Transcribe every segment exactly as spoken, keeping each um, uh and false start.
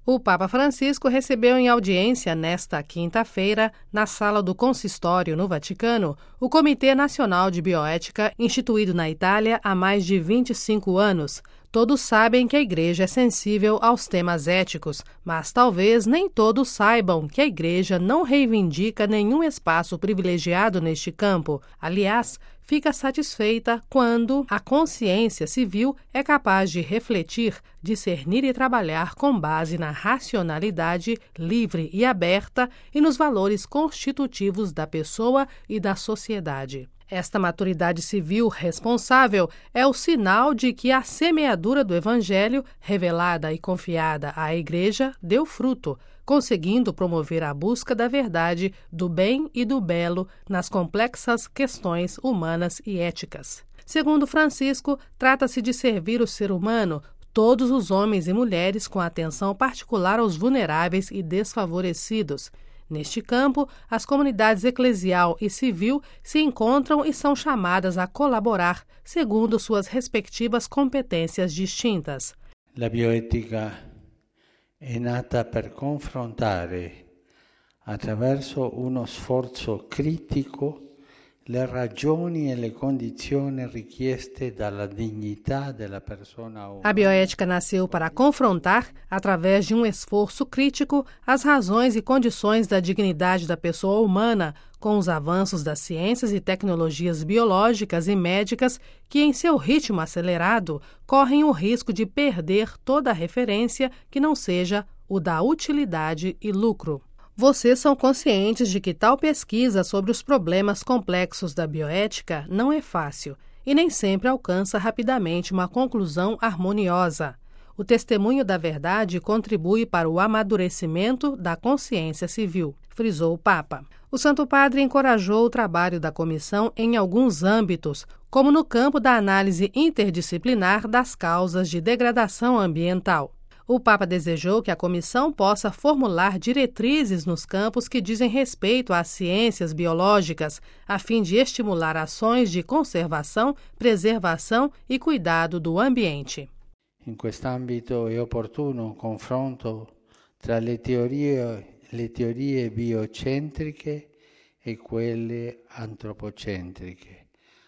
O Papa Francisco recebeu em audiência nesta quinta-feira, na sala do Consistório no Vaticano, o Comitê Nacional de Bioética, instituído na Itália há mais de vinte e cinco anos. Todos sabem que a Igreja é sensível aos temas éticos, mas talvez nem todos saibam que a Igreja não reivindica nenhum espaço privilegiado neste campo. Aliás, fica satisfeita quando a consciência civil é capaz de refletir, discernir e trabalhar com base na racionalidade livre e aberta e nos valores constitutivos da pessoa e da sociedade. Esta maturidade civil responsável é o sinal de que a semeadura do Evangelho, revelada e confiada à Igreja, deu fruto, conseguindo promover a busca da verdade, do bem e do belo nas complexas questões humanas e éticas. Segundo Francisco, trata-se de servir o ser humano, todos os homens e mulheres, com atenção particular aos vulneráveis e desfavorecidos. Neste campo, as comunidades eclesial e civil se encontram e são chamadas a colaborar, segundo suas respectivas competências distintas. La bioetica è nata per confrontare, attraverso uno sforzo critico, le ragioni e le condizioni richieste dalla dignità della persona umana. A bioética nasceu para confrontar, através de um esforço crítico, as razões e condições da dignidade da pessoa humana, com os avanços das ciências e tecnologias biológicas e médicas que, em seu ritmo acelerado, correm o risco de perder toda a referência que não seja o da utilidade e lucro. Vocês são conscientes de que tal pesquisa sobre os problemas complexos da bioética não é fácil e nem sempre alcança rapidamente uma conclusão harmoniosa. O testemunho da verdade contribui para o amadurecimento da consciência civil, frisou o Papa. O Santo Padre encorajou o trabalho da comissão em alguns âmbitos, como no campo da análise interdisciplinar das causas de degradação ambiental. O Papa desejou que a comissão possa formular diretrizes nos campos que dizem respeito às ciências biológicas, a fim de estimular ações de conservação, preservação e cuidado do ambiente. In quest'ambito è opportuno un confronto tra le teorie, le teorie biocentriche e quelle antropocentriche.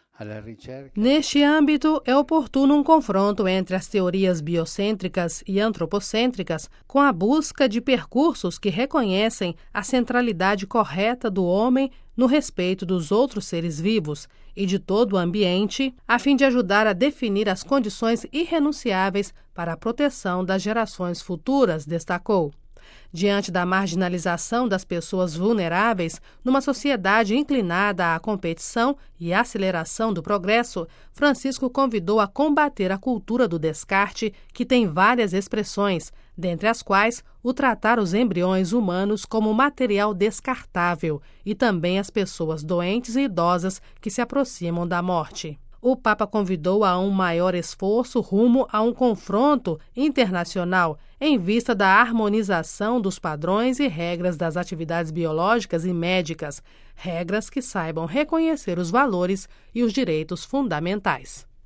Neste âmbito, é oportuno um confronto entre as teorias biocêntricas e antropocêntricas com a busca de percursos que reconhecem a centralidade correta do homem no respeito dos outros seres vivos e de todo o ambiente, a fim de ajudar a definir as condições irrenunciáveis para a proteção das gerações futuras, destacou. Diante da marginalização das pessoas vulneráveis, numa sociedade inclinada à competição e aceleração do progresso, Francisco convidou a combater a cultura do descarte, que tem várias expressões, dentre as quais o tratar os embriões humanos como material descartável e também as pessoas doentes e idosas que se aproximam da morte. O Papa convidou a um maior esforço rumo a um confronto internacional em vista da harmonização dos padrões e regras das atividades biológicas e médicas, regras que saibam reconhecer os valores e os direitos fundamentais.